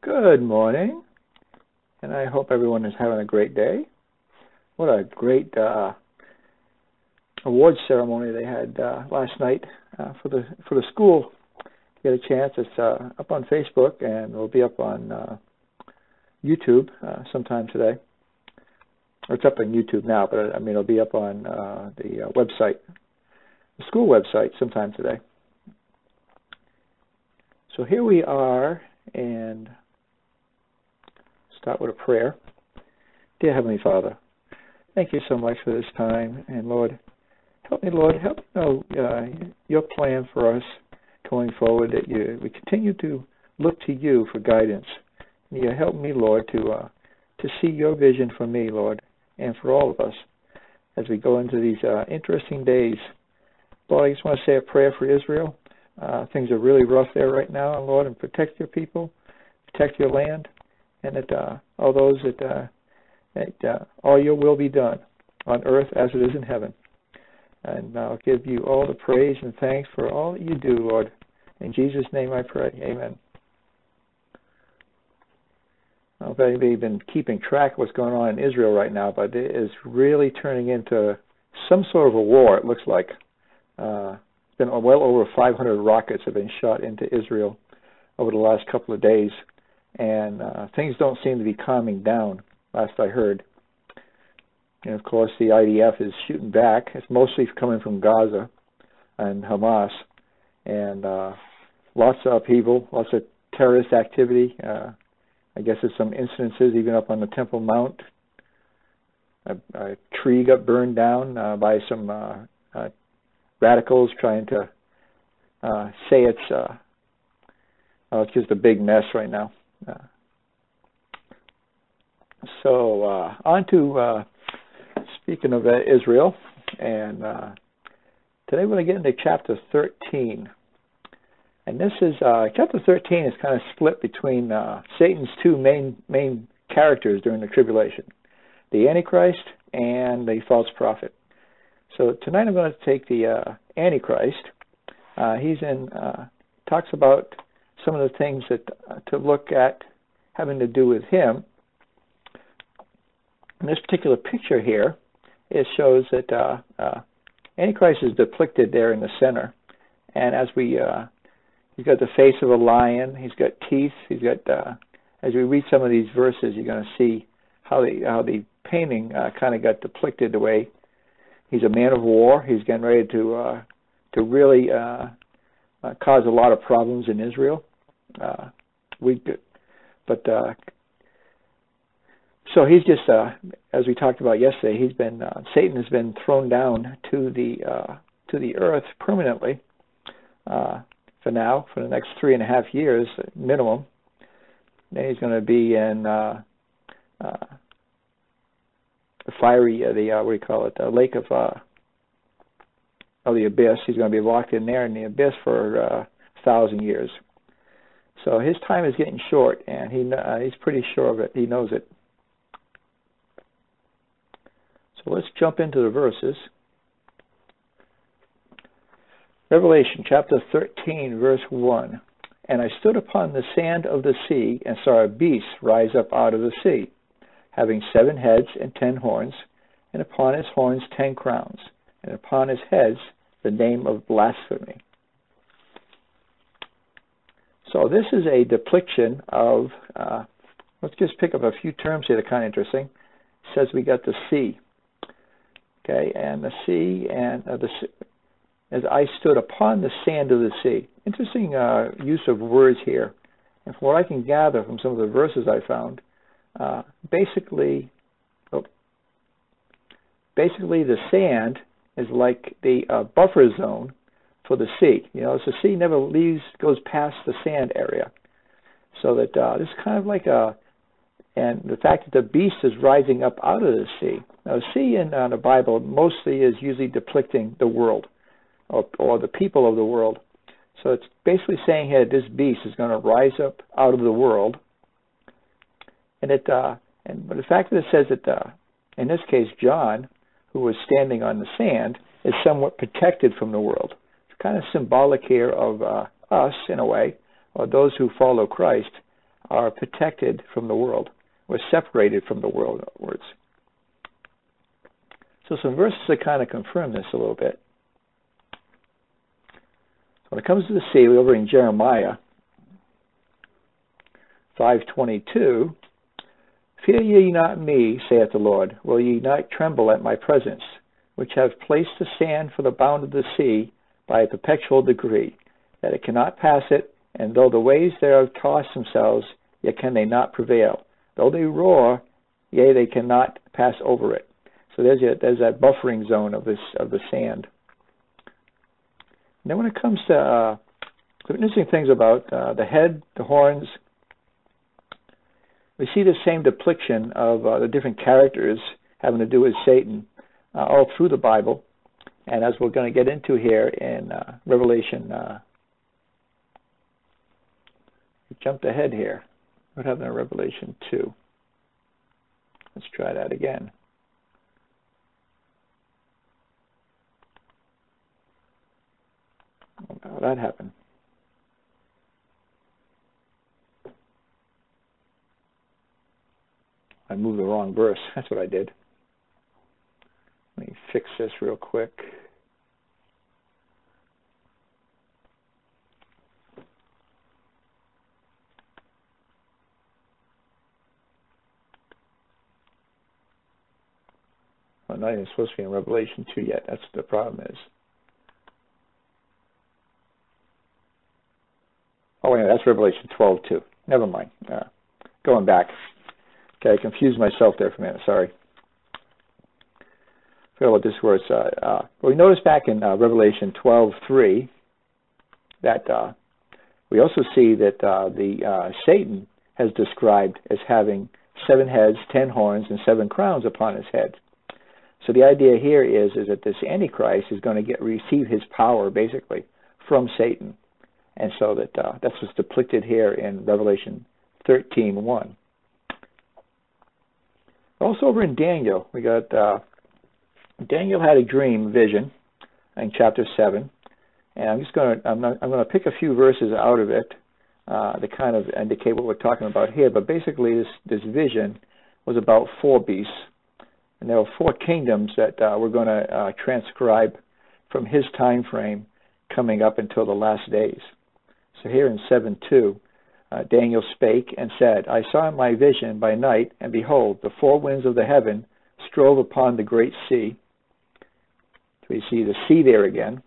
Good morning, and I hope everyone is having a great day. What a great awards ceremony they had last night for the school. Get a chance, it's up on Facebook and it'll be up on YouTube sometime today. Or it's up on YouTube now, but I mean it'll be up on the website, the school website sometime today. So here we are, and start with a prayer. Dear Heavenly Father, thank you so much for this time, and Lord, help me know your plan for us going forward, that we continue to look to you for guidance. And you help me, Lord, to see your vision for me, Lord, and for all of us as we go into these interesting days. Lord, I just want to say a prayer for Israel. Things are really rough there right now, and Lord, and protect your people, protect your land, and that all those that all your will be done on earth as it is in heaven. And I'll give you all the praise and thanks for all that you do, Lord. In Jesus' name I pray. Amen. I don't know if anybody's been keeping track of what's going on in Israel right now, but it is really turning into some sort of a war, it looks like. It's been well over 500 rockets have been shot into Israel over the last couple of days, and things don't seem to be calming down, last I heard. And of course the IDF is shooting back. It's mostly coming from Gaza and Hamas, and lots of upheaval, lots of terrorist activity. I guess there's some incidences even up on the Temple Mount. A tree got burned down by some radicals trying to say it's just a big mess right now. So on to speaking of Israel, and today we're going to get into chapter 13. And this is chapter 13 is kind of split between Satan's two main characters during the tribulation, the Antichrist and the false prophet. So tonight I'm going to take the Antichrist. He's talks about some of the things that to look at having to do with him. In this particular picture here, it shows that Antichrist is depicted there in the center, and as we he's got the face of a lion, he's got teeth, he's got as we read some of these verses, you're going to see how the painting kind of got depicted the way he's a man of war. He's getting ready to really cause a lot of problems in Israel. So he's just, as we talked about yesterday, he's been Satan has been thrown down to the earth permanently for now, for the next 3.5 years minimum. Then he's going to be in the fiery, what do you call it, the lake of the abyss. He's going to be locked in there in the abyss for 1,000 years. So his time is getting short, and he's pretty sure of it. He knows it. So let's jump into the verses. Revelation chapter 13, verse 1. And I stood upon the sand of the sea, and saw a beast rise up out of the sea, having 7 heads and 10 horns, and upon his horns 10 crowns, and upon his heads the name of blasphemy. So this is a depiction of, let's just pick up a few terms here that are kind of interesting. It says we got the sea. Okay, and the sea, and as I stood upon the sand of the sea. Interesting use of words here. And from what I can gather from some of the verses I found, basically the sand is like the buffer zone for the sea. You know, so the sea never goes past the sand area. So that this is kind of like and the fact that the beast is rising up out of the sea. Now, the sea in the Bible mostly is usually depicting the world, or the people of the world. So it's basically saying here this beast is going to rise up out of the world, but the fact that it says that in this case John, who was standing on the sand, is somewhat protected from the world. It's kind of symbolic here of us in a way, or those who follow Christ, are protected from the world. We're separated from the world, in other words. So some verses that kind of confirm this a little bit. So when it comes to the sea, we're over in Jeremiah 5:22. Fear ye not me, saith the Lord. Will ye not tremble at my presence, which have placed the sand for the bound of the sea by a perpetual decree, that it cannot pass it, and though the waves thereof toss themselves, yet can they not prevail. Though they roar, yea, they cannot pass over it. So there's that buffering zone of the sand. And then when it comes to some interesting things about the head, the horns, we see the same depiction of the different characters having to do with Satan all through the Bible. And as we're going to get into here in Revelation, we jumped ahead here. What happened in Revelation 2? Let's try that again. How did that happen? I moved the wrong verse. That's what I did. Let me fix this real quick. I'm not even supposed to be in Revelation 2 yet. That's what the problem is. Oh, wait a minute. That's Revelation 12 too. Never mind. Going back. Okay, I confused myself there for a minute. Sorry. I forgot what this was. We noticed back in Revelation 12:3 that we also see that Satan has described as having 7 heads, 10 horns, and 7 crowns upon his head. So the idea here is that this Antichrist is going to receive his power basically from Satan, and so that's what's depicted here in Revelation 13:1. Also over in Daniel, we got Daniel had a dream vision in chapter 7, and I'm going to pick a few verses out of it to kind of indicate what we're talking about here. But basically, this vision was about 4 beasts, and there were 4 kingdoms that we're going to transcribe from his time frame coming up until the last days. So here in 7:2. Daniel spake and said, I saw in my vision by night, and behold, the 4 winds of the heaven strove upon the great sea. So we see the sea there again.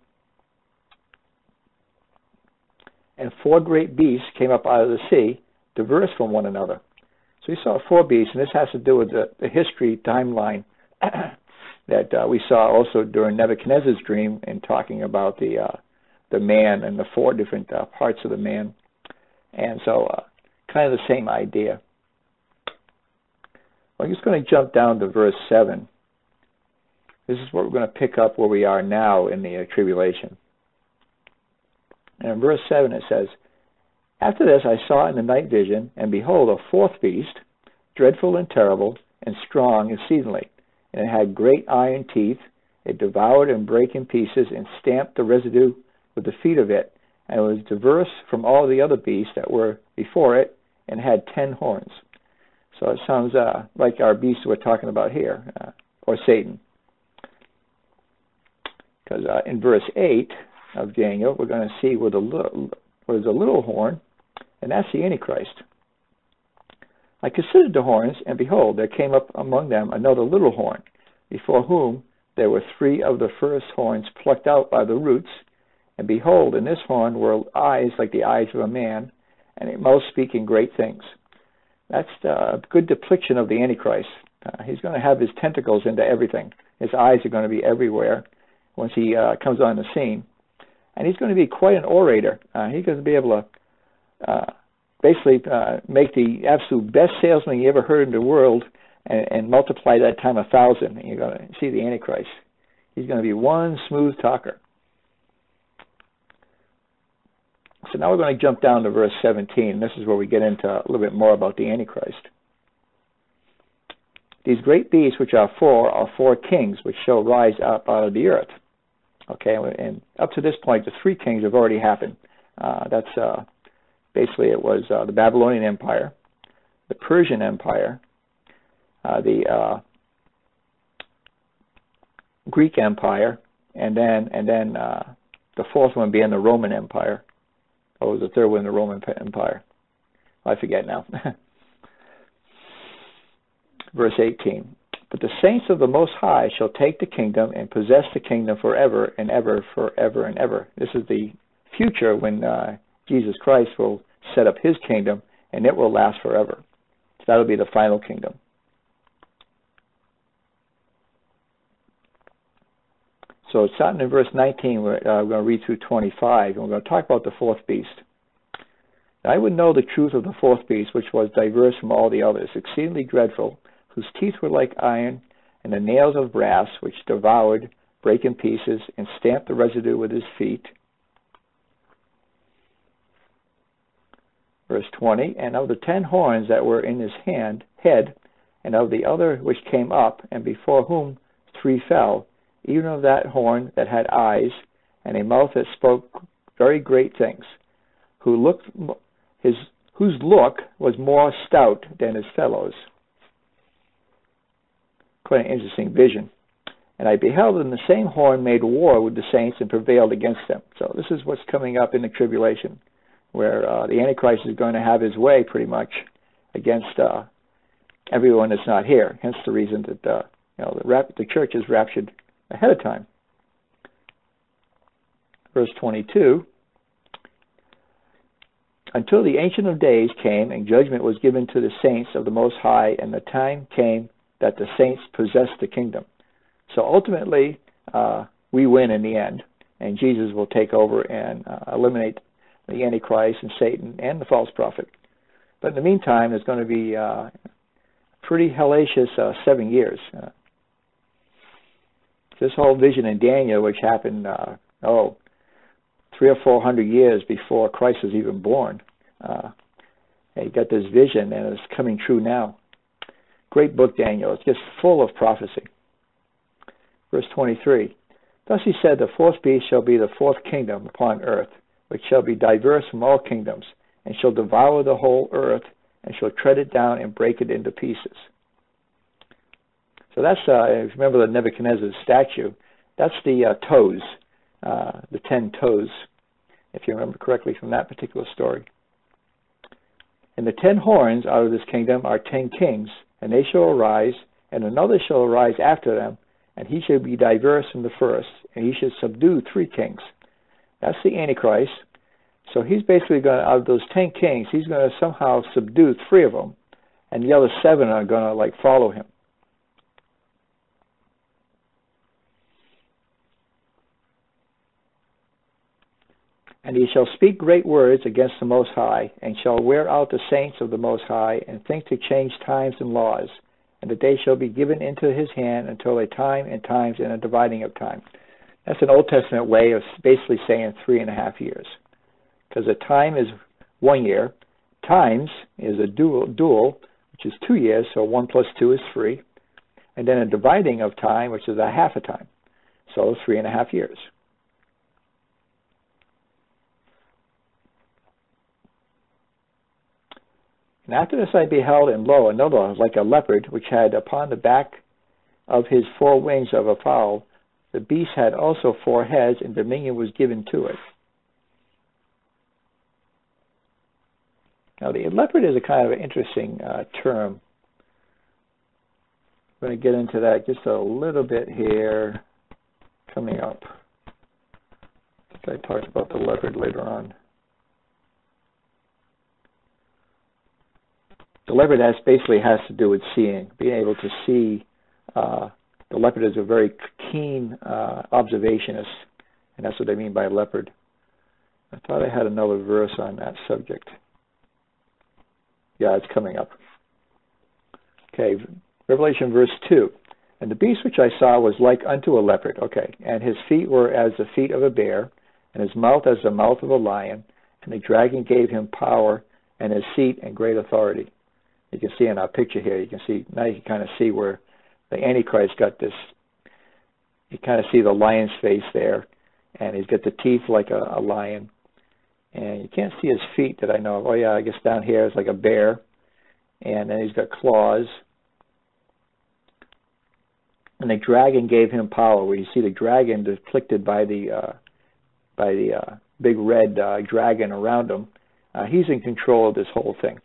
And 4 great beasts came up out of the sea, diverse from one another. So we saw 4 beasts, and this has to do with the history timeline that we saw also during Nebuchadnezzar's dream in talking about the man and the 4 different parts of the man. And so, kind of the same idea. I'm just going to jump down to verse 7. This is what we're going to pick up where we are now in the tribulation. And in verse 7 it says, After this I saw in the night vision, and behold, a 4th beast, dreadful and terrible, and strong exceedingly. And it had great iron teeth. It devoured and brake in pieces, and stamped the residue with the feet of it. And it was diverse from all the other beasts that were before it, and had 10 horns. So it sounds like our beast we're talking about here, or Satan. Because in verse 8 of Daniel, we're going to see where there's a little horn, and that's the Antichrist. I considered the horns, and behold, there came up among them another little horn, before whom there were 3 of the first horns plucked out by the roots. And behold, in this horn were eyes like the eyes of a man, and a mouth speaking great things. That's a good depiction of the Antichrist. He's going to have his tentacles into everything. His eyes are going to be everywhere once he comes on the scene. And he's going to be quite an orator. He's going to be able to basically make the absolute best salesman you ever heard in the world and multiply that time 1,000. And you're going to see the Antichrist. He's going to be one smooth talker. So now we're going to jump down to verse 17. This is where we get into a little bit more about the Antichrist. These great beasts, which are 4 kings, which shall rise up out of the earth. Okay, and up to this point, the 3 kings have already happened. That's Basically, it was the Babylonian Empire, the Persian Empire, the Greek Empire, and then the fourth one being the Roman Empire. Or was the third one the Roman Empire? I forget now. Verse 18. But the saints of the Most High shall take the kingdom and possess the kingdom forever and ever, forever and ever. This is the future when Jesus Christ will set up his kingdom, and it will last forever. So that will be the final kingdom. So starting in verse 19, we're going to read through 25, and we're going to talk about the fourth beast. I would know the truth of the fourth beast, which was diverse from all the others, exceedingly dreadful, whose teeth were like iron, and the nails of brass, which devoured, brake in pieces, and stamped the residue with his feet. Verse 20, and of the 10 horns that were in his head, and of the other which came up, and before whom 3 fell, even of that horn that had eyes, and a mouth that spoke very great things, whose look was more stout than his fellows. Quite an interesting vision. And I beheld, and the same horn made war with the saints and prevailed against them. So this is what's coming up in the tribulation, where the Antichrist is going to have his way pretty much against everyone that's not here. Hence the reason that the church is raptured ahead of time. Verse 22, until the Ancient of Days came, and judgment was given to the saints of the Most High, and the time came that the saints possessed the kingdom. So ultimately, we win in the end, and Jesus will take over and eliminate the Antichrist and Satan and the false prophet. But in the meantime, there's going to be pretty hellacious 7 years. This whole vision in Daniel, which happened 300 or 400 years before Christ was even born, he got this vision, and it's coming true now. Great book, Daniel. It's just full of prophecy. Verse 23. Thus he said, the fourth beast shall be the fourth kingdom upon earth, which shall be diverse from all kingdoms, and shall devour the whole earth, and shall tread it down and break it into pieces. So that's, if you remember the Nebuchadnezzar statue, that's the toes, the 10 toes, if you remember correctly from that particular story. And the 10 horns out of this kingdom are 10 kings, and they shall arise, and another shall arise after them, and he shall be diverse from the first, and he shall subdue 3 kings. That's the Antichrist. So he's basically going to, out of those 10 kings, he's going to somehow subdue 3 of them, and the other 7 are going to follow him. And he shall speak great words against the Most High, and shall wear out the saints of the Most High, and think to change times and laws, and that they shall be given into his hand until a time and times and a dividing of time. That's an Old Testament way of basically saying 3.5 years. Because a time is 1 year, times is a dual, which is 2 years, so 1 plus 2 is 3, and then a dividing of time, which is a half a time, so 3.5 years. And after this I beheld, and lo, another like a leopard, which had upon the back of his 4 wings of a fowl. The beast had also 4 heads, and dominion was given to it. Now the leopard is a kind of an interesting term. I'm going to get into that just a little bit here coming up. I think I talked about the leopard later on. The leopard basically has to do with seeing, being able to see. The leopard is a very keen observationist, and that's what they mean by leopard. I thought I had another verse on that subject. Yeah, it's coming up. Okay, Revelation verse 2. And the beast which I saw was like unto a leopard. Okay, and his feet were as the feet of a bear, and his mouth as the mouth of a lion, and the dragon gave him power and his seat and great authority. You can see in our picture here, you can kind of see where the Antichrist got this. You kind of see the lion's face there, and he's got the teeth like a lion, And you can't see his feet that I know of. Oh yeah, I guess down here is like a bear, and then he's got claws. And the dragon gave him power. Where you see the dragon depicted by the big red dragon around him. He's in control of this whole thing.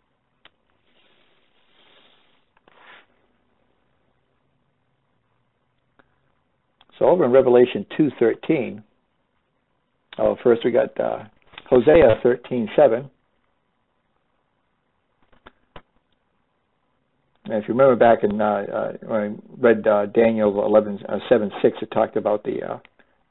So over in Revelation 2:13, first we got Hosea 13:7. And if you remember back in when I read Daniel 7:6, it talked about the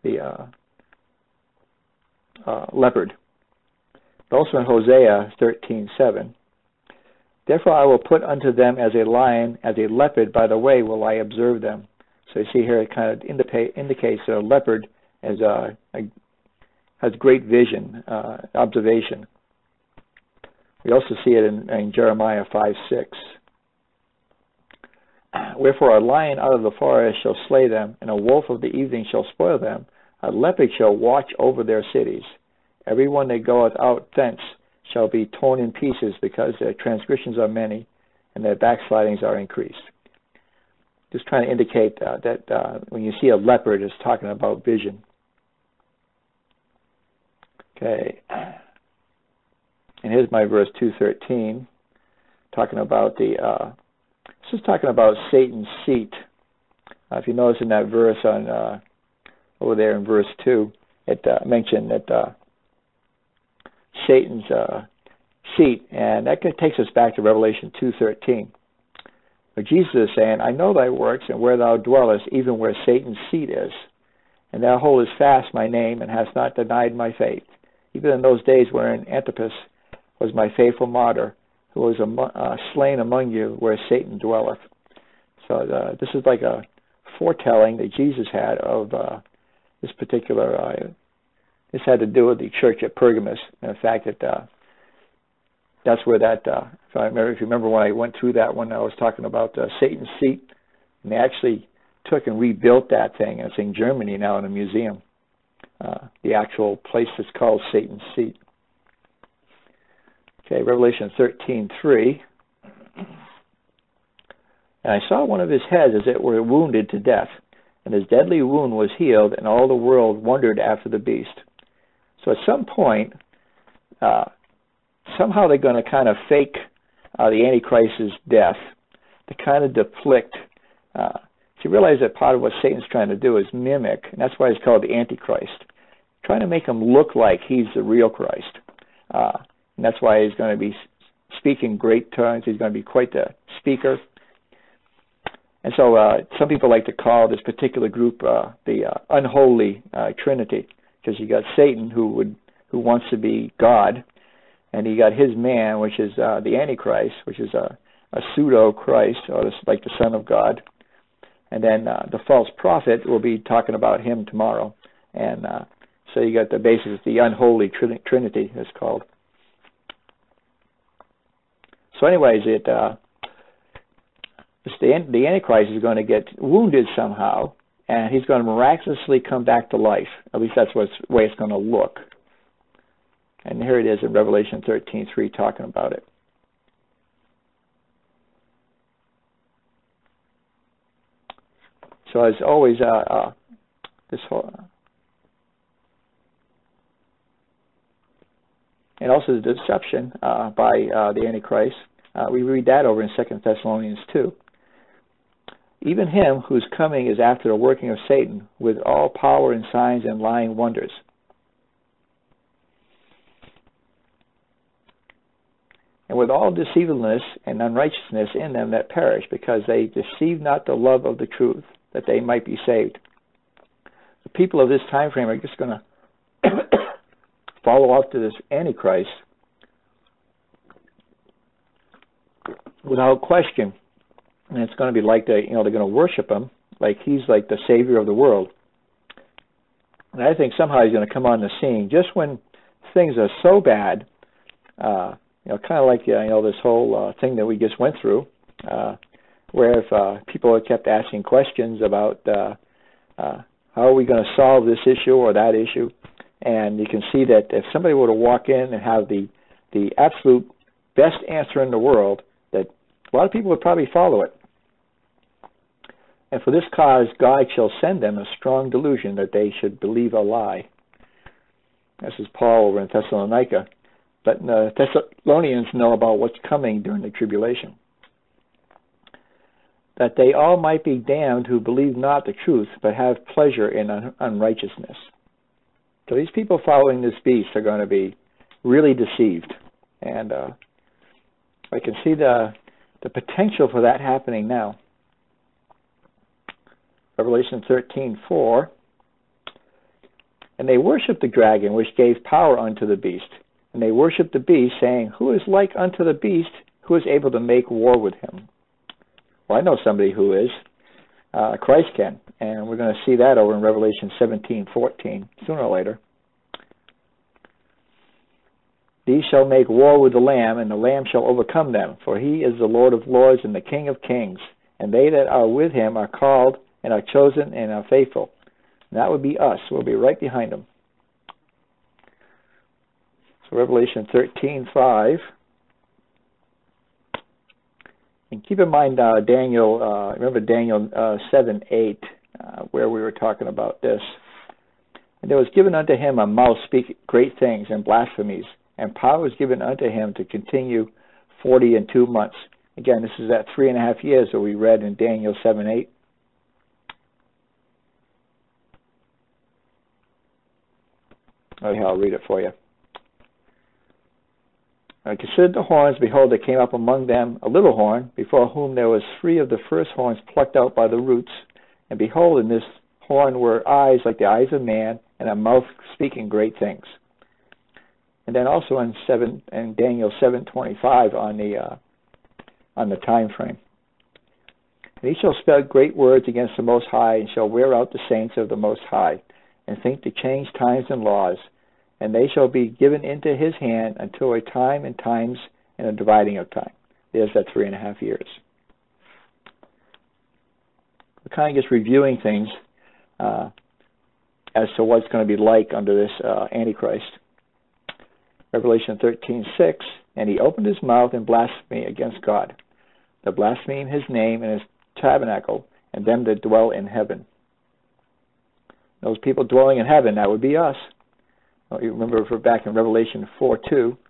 leopard. But also in Hosea 13:7, therefore I will put unto them as a lion, as a leopard, by the way will I observe them. So you see here it kind of indicates that a leopard has great vision, observation. We also see it in Jeremiah 5:6. Wherefore a lion out of the forest shall slay them, and a wolf of the evening shall spoil them. A leopard shall watch over their cities. Every one that goeth out thence shall be torn in pieces, because their transgressions are many, and their backslidings are increased. Just trying to indicate that when you see a leopard, it's talking about vision. Okay. And here's my verse 2:13, talking about this is talking about Satan's seat. If you notice in that verse on over there in verse 2, it mentioned that Satan's seat, and that takes us back to Revelation 2:13. But Jesus is saying, I know thy works, and where thou dwellest, even where Satan's seat is. And thou holdest fast my name, and hast not denied my faith, even in those days wherein Antipas was my faithful martyr, who was slain among you, where Satan dwelleth. So this is like a foretelling that Jesus had of this particular. This had to do with the church at Pergamos, and the fact that that's where that. If you remember when I went through that one, I was talking about Satan's seat, and they actually took and rebuilt that thing. It's in Germany now in a museum. The actual place is called Satan's seat. Okay, Revelation 13:3. And I saw one of his heads as it were wounded to death, and his deadly wound was healed, and all the world wondered after the beast. So at some point, somehow they're going to kind of fake the Antichrist's death to kind of depict. So you realize that part of what Satan's trying to do is mimic, and that's why it's called the Antichrist, trying to make him look like he's the real Christ. And that's why he's going to be speaking great tongues. He's going to be quite the speaker. And so some people like to call this particular group the unholy Trinity, because you got Satan who wants to be God, and you got his man, which is the Antichrist, which is a pseudo Christ, or like the Son of God. And then the false prophet will be talking about him tomorrow. And so you got the basis, the unholy Trinity is called. So anyways, the Antichrist is going to get wounded somehow, and he's going to miraculously come back to life. At least that's the way it's going to look. And here it is in Revelation 13:3 talking about it. So as always, this whole... And also the deception by the Antichrist. We read that over in 2 Thessalonians 2. Even him whose coming is after the working of Satan, with all power and signs and lying wonders. And with all deceivableness and unrighteousness in them that perish, because they deceive not the love of the truth, that they might be saved. The people of this time frame are just going to follow after this Antichrist without question, and it's going to be like they're going to worship him like he's like the savior of the world. And I think somehow he's going to come on the scene just when things are so bad, kind of like this whole thing that we just went through, where if people had kept asking questions about how are we going to solve this issue or that issue, And you can see that if somebody were to walk in and have the absolute best answer in the world, that a lot of people would probably follow it. And for this cause, God shall send them a strong delusion that they should believe a lie. This is Paul over in Thessalonica. But the Thessalonians know about what's coming during the tribulation. That they all might be damned who believe not the truth, but have pleasure in unrighteousness. So these people following this beast are going to be really deceived. And I can see the potential for that happening now. Revelation 13:4. And they worshiped the dragon, which gave power unto the beast. And they worshiped the beast, saying, Who is like unto the beast, who is able to make war with him? Well, I know somebody who is. Christ can. And we're going to see that over in Revelation 17:14, sooner or later. These shall make war with the Lamb, and the Lamb shall overcome them. For he is the Lord of lords and the King of kings. And they that are with him are called and are chosen and are faithful. And that would be us. We'll be right behind them. So Revelation 13:5. And keep in mind Daniel, remember Daniel 7:8, where we were talking about this. And there was given unto him a mouth speak great things and blasphemies, and power was given unto him to continue 42 months. Again, this is that 3.5 years that we read in Daniel 7:8. Okay, I'll read it for you. I considered the horns, behold, there came up among them a little horn, before whom there was 3 of the first horns plucked out by the roots. And behold, in this horn were eyes like the eyes of man, and a mouth speaking great things. And then also in Daniel 7:25 on the time frame. And he shall speak great words against the Most High, and shall wear out the saints of the Most High, and think to change times and laws. And they shall be given into his hand until a time and times and a dividing of time. There's that 3.5 years. We're kind of just reviewing things as to what it's going to be like under this Antichrist. Revelation 13:6, and he opened his mouth and blasphemed against God, to blaspheme his name and his tabernacle, and them that dwell in heaven. Those people dwelling in heaven, that would be us. Well, you remember if we're back in Revelation 4:2.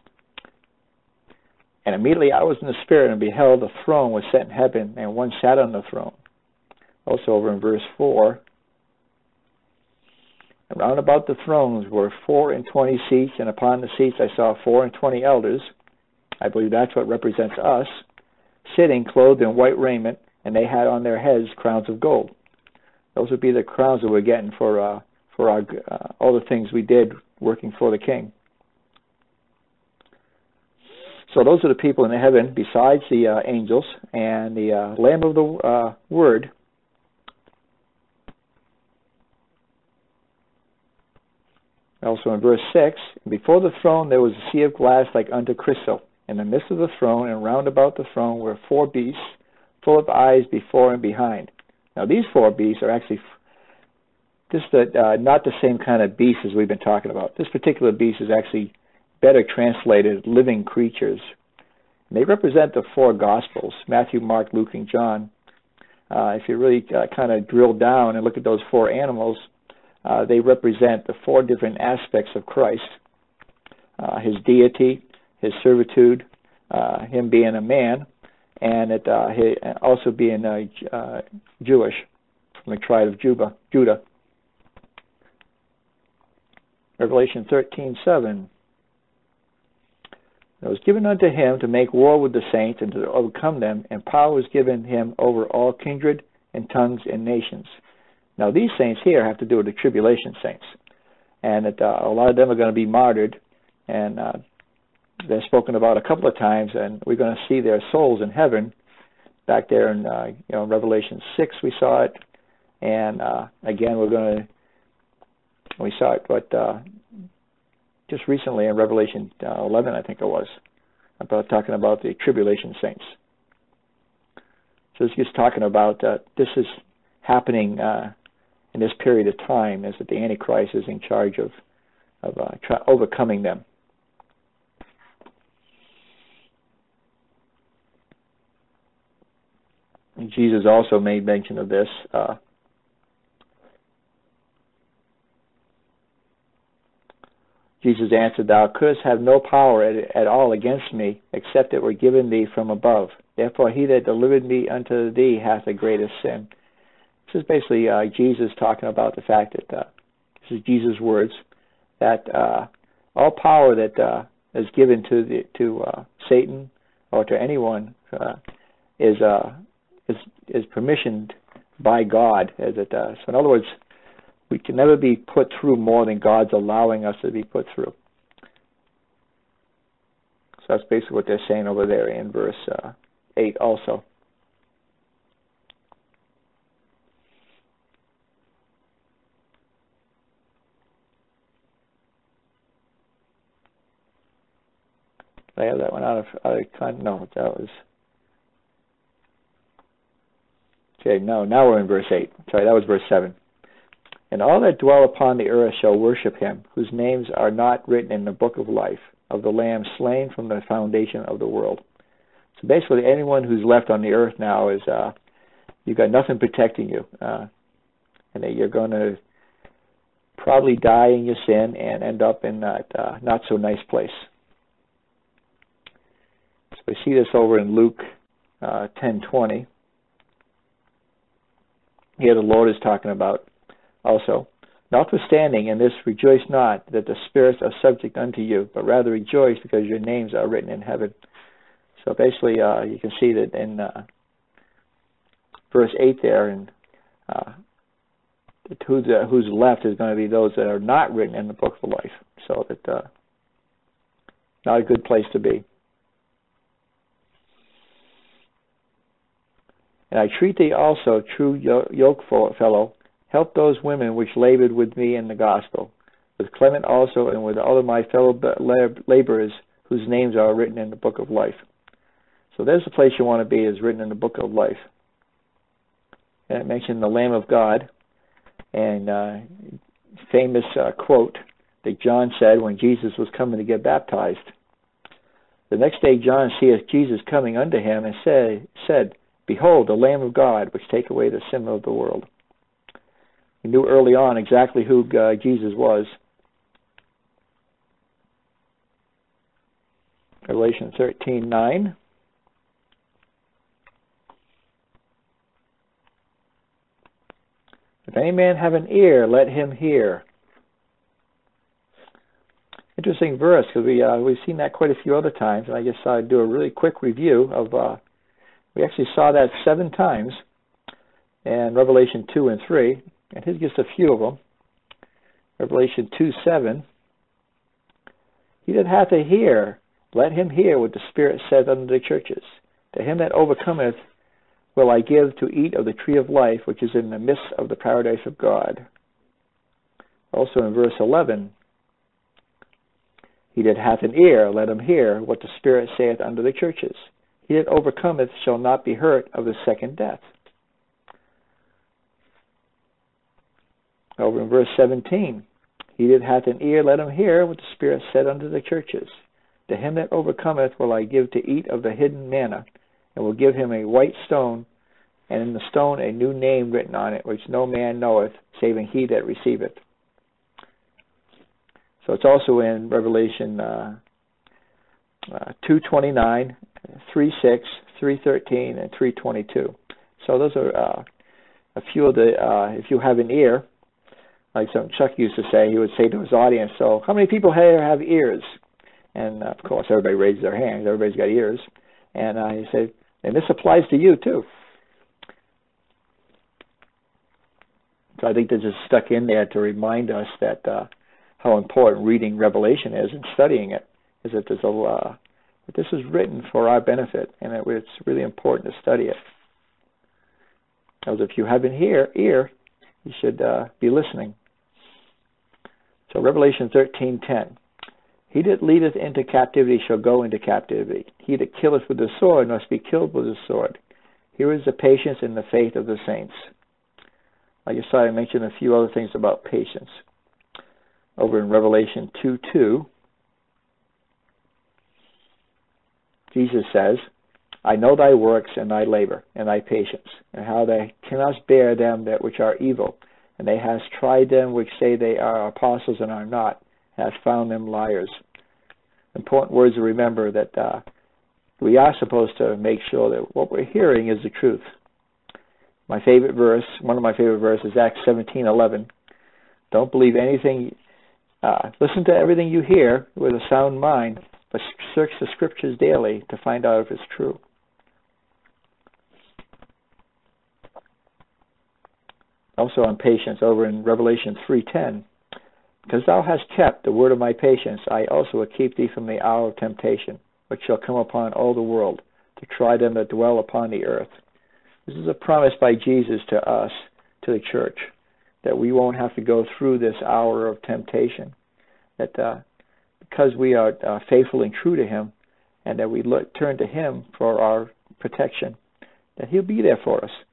And immediately I was in the Spirit, and beheld the throne was set in heaven, and one sat on the throne. Also over in verse 4. And round about the thrones were 24 seats, and upon the seats I saw 24 elders. I believe that's what represents us, sitting clothed in white raiment, and they had on their heads crowns of gold. Those would be the crowns that we're getting for our all the things we did working for the King. So those are the people in heaven, besides the angels and the Lamb of the Word. Also in verse 6, before the throne there was a sea of glass like unto crystal. In the midst of the throne and round about the throne were 4 beasts, full of eyes before and behind. Now these 4 beasts are actually not the same kind of beast as we've been talking about. This particular beast is actually better translated living creatures. And they represent the 4 Gospels, Matthew, Mark, Luke, and John. If you really kind of drill down and look at those 4 animals, they represent the 4 different aspects of Christ. His deity, his servitude, him being a man, and also being Jewish, from the tribe of Judah. Revelation 13:7. It was given unto him to make war with the saints and to overcome them, and power was given him over all kindred and tongues and nations. Now these saints here have to do with the tribulation saints, and a lot of them are going to be martyred, and they're spoken about a couple of times, and we're going to see their souls in heaven. Back there in Revelation 6 we saw it, and again we saw it, but just recently in Revelation 11, I think it was, about talking about the tribulation saints. So it's just talking about this is happening in this period of time, is that the Antichrist is in charge of overcoming them. And Jesus also made mention of this. Jesus answered, "Thou couldst have no power at all against me, except it were given thee from above. Therefore he that delivered me unto thee hath the greatest sin." This is basically Jesus talking about the fact that, this is Jesus' words, that all power that is given to Satan or to anyone is permissioned by God, as it does. So in other words, we can never be put through more than God's allowing us to be put through. So that's basically what they're saying over there in verse 8 also. Did I have that one out of no, that was... Okay, no, now we're in verse 8. Sorry, that was verse 7. "And all that dwell upon the earth shall worship him, whose names are not written in the book of life, of the Lamb slain from the foundation of the world." So basically, anyone who's left on the earth now is, you've got nothing protecting you. And that you're going to probably die in your sin and end up in that not so nice place. So we see this over in Luke 10:20. Here the Lord is talking about also, "Notwithstanding in this rejoice not that the spirits are subject unto you, but rather rejoice because your names are written in heaven." So basically, you can see that in verse 8 there, and who's left is going to be those that are not written in the book of life. So that not a good place to be. "And I treat thee also, true yokefellow, help those women which labored with me in the gospel, with Clement also, and with all of my fellow laborers whose names are written in the book of life." So there's the place you want to be, is written in the book of life. And it mentioned the Lamb of God, and famous quote that John said when Jesus was coming to get baptized. "The next day John seeth Jesus coming unto him, and said, Behold, the Lamb of God, which take away the sin of the world." We knew early on exactly who Jesus was. Revelation 13:9. "If any man have an ear, let him hear." Interesting verse, because we've seen that quite a few other times, and I guess I'd do a really quick review of. We actually saw that 7 times in Revelation 2 and 3, and here's just a few of them. Revelation 2:7. "He that hath a ear, let him hear what the Spirit saith unto the churches. To him that overcometh will I give to eat of the tree of life, which is in the midst of the paradise of God." Also in verse 11. "He that hath an ear, let him hear what the Spirit saith unto the churches. He that overcometh shall not be hurt of the second death." Over in verse 17. "He that hath an ear, let him hear what the Spirit said unto the churches. To him that overcometh will I give to eat of the hidden manna, and will give him a white stone, and in the stone a new name written on it, which no man knoweth, saving he that receiveth." So it's also in Revelation 2:29, 3:6, 3:13, and 3:22. So those are a few of the, if you have an ear, like some Chuck used to say, he would say to his audience, "So how many people here have ears?" And of course everybody raises their hands, everybody's got ears. And he said, and this applies to you too. So I think this is stuck in there to remind us that how important reading Revelation is and studying it, is that there's that this is written for our benefit, and that it's really important to study it. As if you have an ear, you should be listening. So Revelation 13:10. "He that leadeth into captivity shall go into captivity. He that killeth with the sword must be killed with the sword. Here is the patience and the faith of the saints." I just thought I mentioned a few other things about patience. over in Revelation 2:2, Jesus says, I know thy works and thy labor and thy patience, and how thou cannot bear them that which are evil, and thou hast tried them which say they are apostles and are not, hast found them liars. Important words to remember, that we are supposed to make sure that what we're hearing is the truth. My favorite verse, one of my favorite verses, Acts 17:11. Don't believe anything. Listen to everything you hear with a sound mind, but search the scriptures daily to find out if it's true. Also on patience, over in Revelation 3:10, because thou hast kept the word of my patience, I also will keep thee from the hour of temptation, which shall come upon all the world, to try them that dwell upon the earth. This is a promise by Jesus to us, to the church, that we won't have to go through this hour of temptation, that because we are faithful and true to him, and that we turn to him for our protection, that he'll be there for us.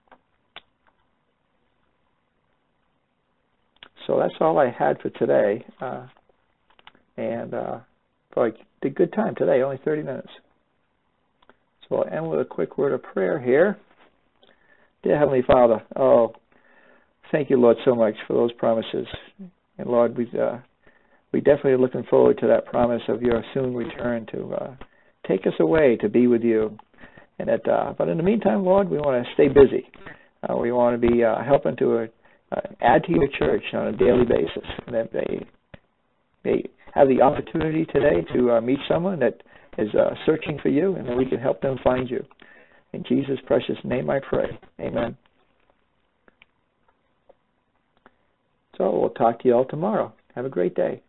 So that's all I had for today, and probably did a good time today, only 30 minutes. So I'll end with a quick word of prayer here. Dear Heavenly Father, thank you, Lord, so much for those promises. And Lord, we definitely are looking forward to that promise of your soon return to take us away to be with you. And but in the meantime, Lord, we want to stay busy. We want to be helping to add to your church on a daily basis, and that they have the opportunity today to meet someone that is searching for you, and that we can help them find you. In Jesus' precious name I pray. Amen. So we'll talk to you all tomorrow. Have a great day.